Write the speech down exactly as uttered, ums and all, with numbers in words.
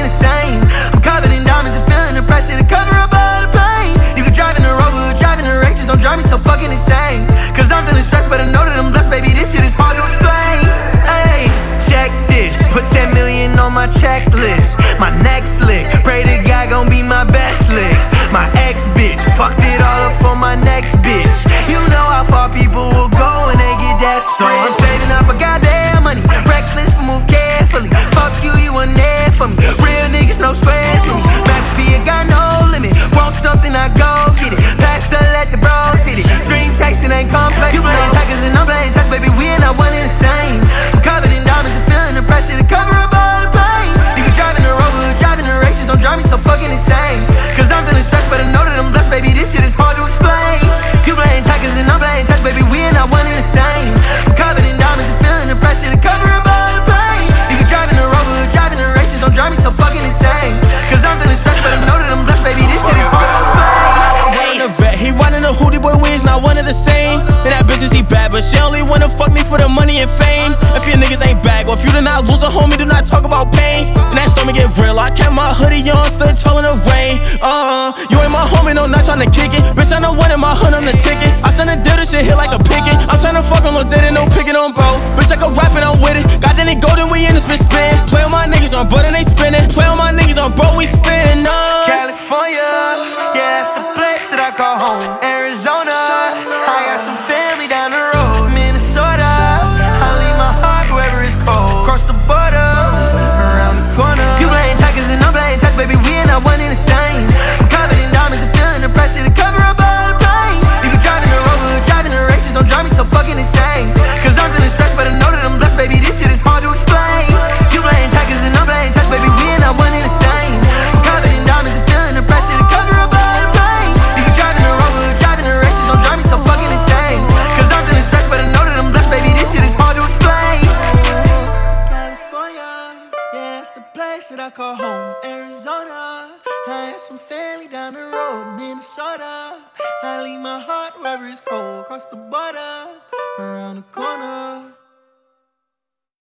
insane. I'm covered in diamonds and feeling the pressure to cover up all the pain. You could drive in the Rover, driving the Rage, just don't drive me so fucking insane. Cause I'm feeling stressed, but I know that I'm blessed, baby, this shit is hard to explain. Ayy, check this, put ten million on my checklist. My next lick, pray to God gon' be my best lick. My ex bitch, fucked it all up for my next bitch. You know how far people will go when they get that So I'm saving up a goddamn money, reckless but move carefully. Fuck you, you weren't there for me. Real niggas, no squares for me. Master P, I got no limit. Want something, I go get it. Pass her, let the bros hit it. Dream chasing ain't complex. You playing checkers and I'm playing chess, baby, we ain't not one and the same. I'm covered in diamonds and feeling the pressure to cover up all the pain. You can drive in the Rover, driving the Rage, just don't drive me so fucking insane. Cause I'm feeling stressed, but I know that I'm blessed, baby, this shit is hard to explain. You playing checkers and I'm playing chess, baby, we ain't not one and the same. I'm covered in diamonds and feeling the pressure to cover up all the pain. You can drive in the Rover, driving the Rage, just don't drive me so fucking insane. Cause I'm feeling stressed, but I know that I'm blessed, baby, this shit is hard to explain. Running the vet, he running the Hootie Boy wigs, not one of the same. And that bitch is he bad, but she only wanna fuck me for the money and fame. If your niggas ain't bag, or if you do not lose a homie, do not talk about pain. And that stormy get real, I kept my hoodie on, stood tall in the rain. Uh, you ain't my homie, no, not tryna kick it. Bitch, I know one in my hood on the ticket. I send a deal, this shit hit like a picket. I'm tryna fuck on Lil Diddy, no picking on bro. Bitch, I go rap and I'm with it. Got Danny Golden, we in this bitch spin. Play on my niggas on butt and they spinning. Play on my niggas on bro, we spin. Uh. California, yeah, that's the place that I call home. Arizona, I got some family down the road. Minnesota, I leave my heart wherever it's cold. Cross the border, around the corner. You playing checkers and I'm playing chess, baby, we ain't not one and the same. I'm covered in diamonds and feeling the pressure to cover up all the pain. You can drive in the Rover, driving the Rage, just don't drive me so fucking insane. Cause I'm feeling stressed, but I know that I'm blessed, baby, this shit is hard to explain. You playing checkers and I'm playing chess, baby, we ain't not one and the same. I'm covered in diamonds and feeling the pressure to cover up all the pain. You can drive in the Rover, driving the Rage, just don't drive me so fucking insane. Cause I'm feeling stressed, but I know that I'm blessed, baby, this shit is hard to explain. California, yeah, that's the place that I call home. Arizona, I got some family down the road. Minnesota, I leave my heart wherever it's cold. Across the border, around the corner.